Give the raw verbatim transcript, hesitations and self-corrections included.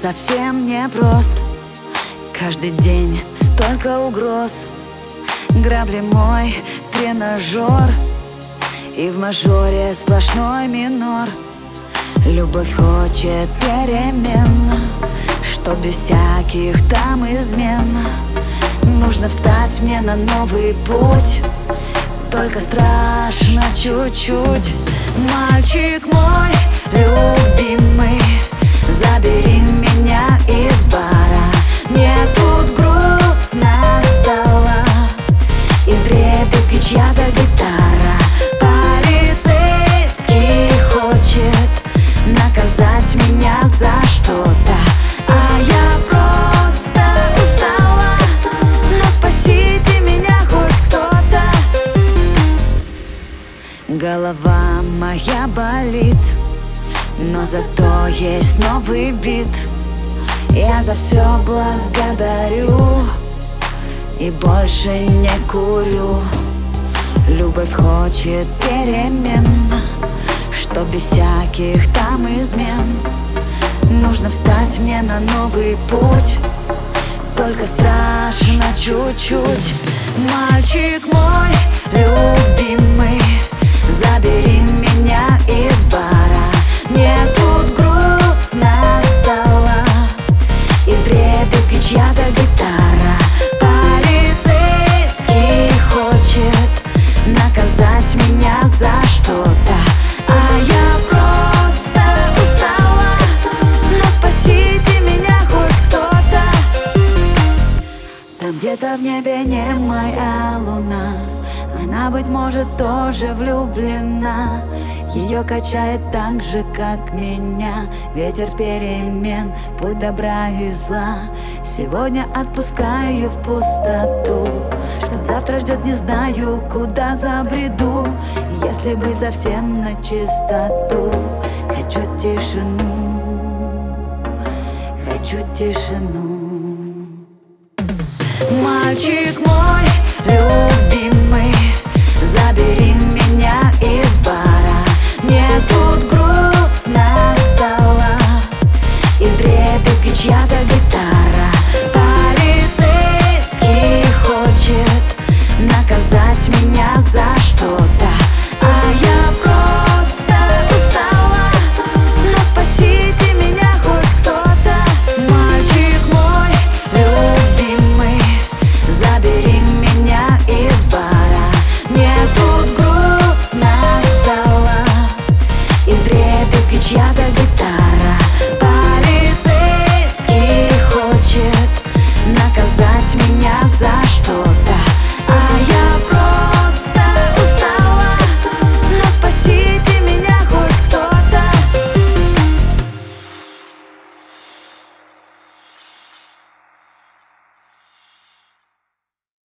совсем непрост. Каждый день столько угроз. Грабли мой тренажер, и в мажоре сплошной минор. Любовь хочет перемен, что без всяких там измен. Нужно встать мне на новый путь, только страшно чуть-чуть. Мальчик мой любимый, забери меня из бара. Мне тут грустно стало, и вдребезги чья-то гитара. Полицейский хочет наказать меня за что-то, а я просто устала. Но спасите меня хоть кто-то. Голова моя болит, но зато есть новый бит. Я за все благодарю и больше не курю. Любовь хочет перемен, что без всяких там измен. Нужно встать мне на новый путь, только страшно чуть-чуть. Мальчик мой любимый, забери меня из бара. Мне тут грустно стало, и вдребезги чья-то гитара. Полицейский хочет наказать меня за что-то, а я просто устала. Но спасите меня хоть кто-то. Там где-то в небе не моя луна, она, быть может, тоже влюблена. Ее качает так же, как меня, ветер перемен, путь добра и зла. Сегодня отпускаю в пустоту, что завтра ждет, не знаю, куда забреду. Если быть совсем на чистоту, хочу тишину, хочу тишину. Мальчик мой